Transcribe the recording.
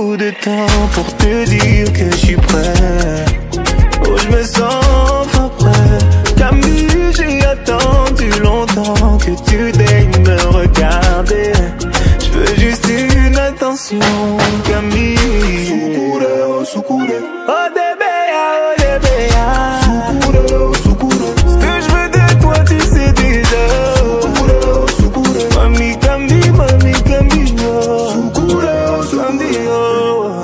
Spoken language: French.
beaucoup de temps pour te dire que je suis prêt. Oh, je me sens pas prêt. Camille, j'ai attendu longtemps que tu daignes me regarder. Je veux juste une attention, Camille. Sucure, oh sucure. Oh,